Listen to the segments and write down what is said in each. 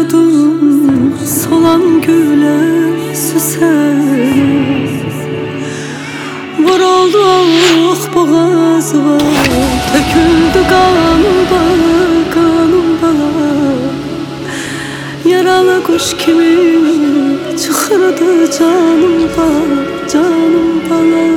susadım, solan güle süsene. Vurulduk boğazıma, döküldü kanım bala, kanım bala. Yaralı kuş kimi çıkırdı canım bala, canım bala.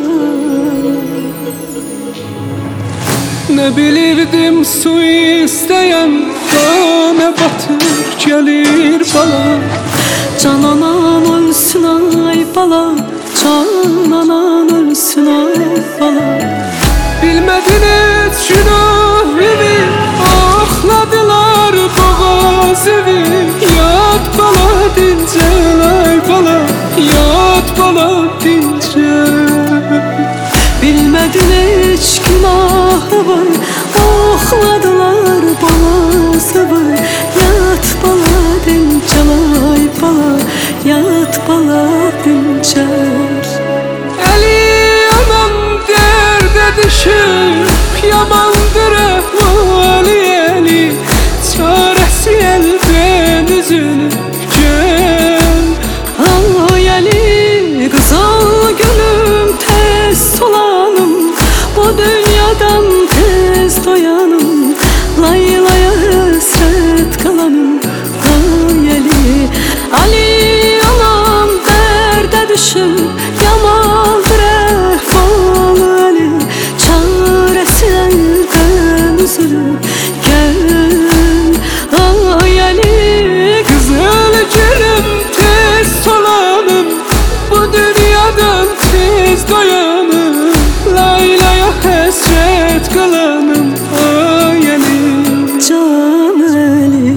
Ne bilirdim su isteyen kana batır gelir bala. Can anan ölsün ay bala, can anan ölsün ay bala. Bilmediniz günah evi, akladılar boğaz evi. Yat bala dincel ay bala, yat bala dincel. Bilmedin hiç günahı var, okladılar balası var. Yat bala dincel ay bala, yat bala dincel. Eli yaman derde düşüp yamandır ehvali eli. Çaresi elden üzülüp gel. Ay Ali kızıl gülüm, tez solanım, bu dünyadan tez doyanım. Laylaya hasret kalanım. Ay Ali, Ali anam derde düşüp yamandır ehval Ali. Çaresi elden üzülüp gel. Ay Ali Güzel gülüm tez solanım, bu dünyadan tez doyanım. Laylaya hasret kalanım. Ay Ali, can Ali.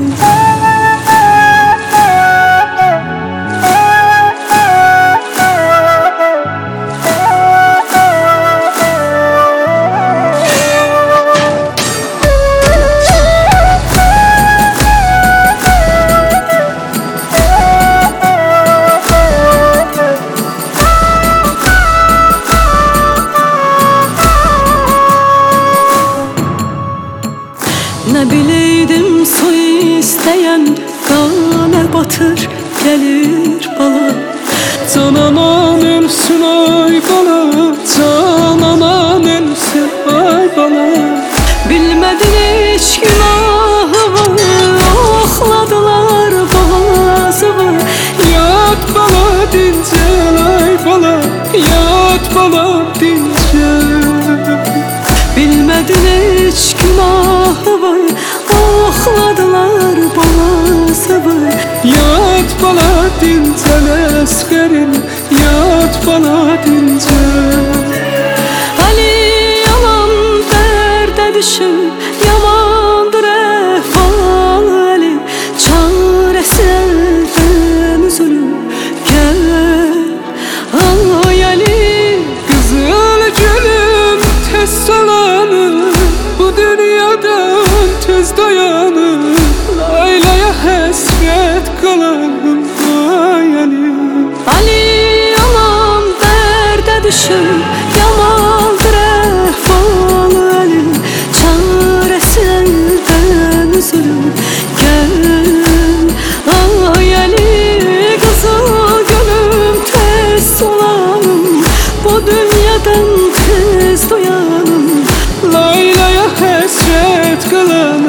Ne bileydim su isteyen kana batır gelir bala. can anan ölsün ay bala, can anan ölsün ay bala. Bilmedin hiç günahı var, okladılar boğazı var. Yat bala dincel ay bala, yat bala dincel. Bilmedin hiç günahı var, okladılar boğazı var. Yat bala dincel eskerim, yat bala dincel. Ali yalan derde düşüp yamandır ehval Ali. Çaresi elden üzülüp gel. Ay Ali Güzel gülüm tez solanım, bu dünyadan tez dayanım. Laylaya hasret kalanım. Ay Ali, Ali yalan derde düşüp yamandır ehval Ali. Çaresi elden üzülüp gel. Ay Ali kızıl gülüm, tez solanım, bu dünyadan tez doyanım. laylaya hasret kalanım.